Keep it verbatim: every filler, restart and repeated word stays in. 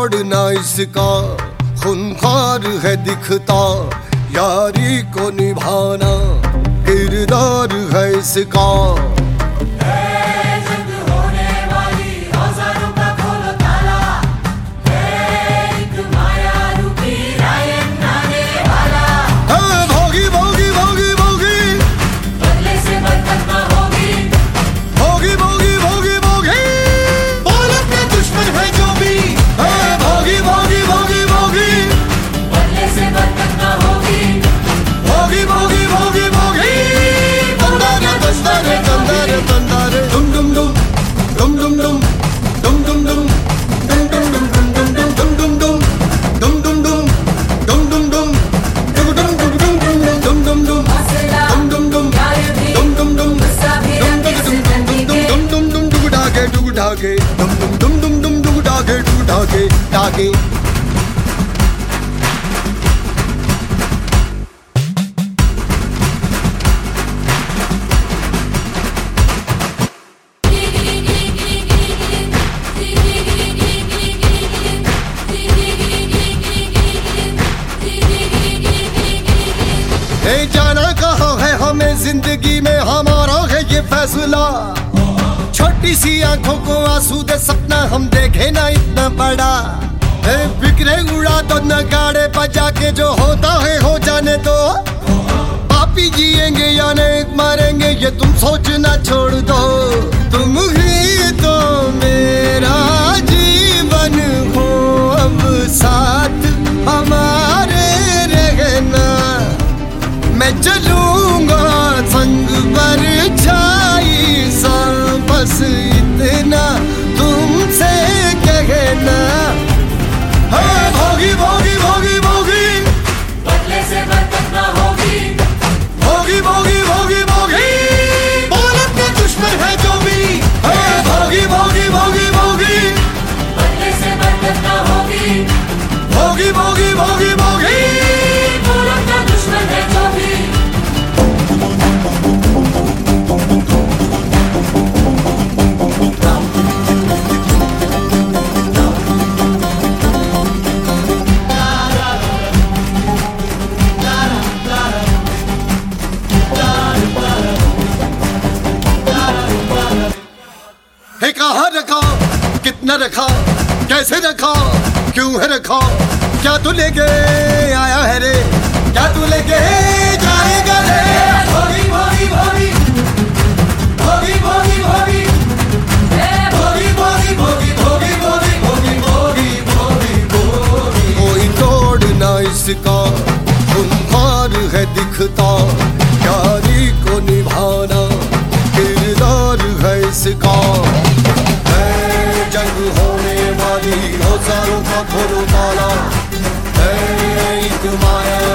तोड़ना इसका खूंखार है दिखता, यारी को निभाना किरदार है इसका। डागे डुम डुम डुम डुम डुम डुम डागे डू डागे डागे। ए जाना कहाँ है हमें जिंदगी में, हमारा है ये फैसला। छोटी सी आंखों को आंसू दे सपना हम देखे ना इतना बड़ा। फिक्रे उड़ा दो नगाड़े बजा के, जो होता है हो जाने दो। पापी जिएंगे या नेक मरेंगे ये तुम सोचना छोड़ दो। तुम ही तो मेरा जीवन हो, अब साथ हमारे रहना। मैं चलूंगा संग परछाई सा, बस इतना तुमसे कहना। हाँ भोगी भोगी भोगी भोगी, बदले से बरकत ना होगी। भोगी भोगी भोगी भोगी, बोलत के दुश्मन है जो भी। हाँ भोगी भोगी भोगी भोगी, बदले से बरकत ना होगी। भोगी भोगी भोगी भोगी, बोलत का दुश्मन है जो भी। है कहाँ रखा, कितना रखा, कैसे रखा, क्यों है रखा, क्या तू लेके आया है रे, क्या तू लेके जाएगा रे। भोगी भोगी भोगी भोगी भोगी भोगी भोगी भोगी भोगी भोगी भोगी भोगी भोगी भोगी भोगी। कोई तोड़ना इसका खूंखार है दिखता, यारी को निभाना किरदार है इसका। जंग होने वाली औजारों का खोलो ताला, एक माया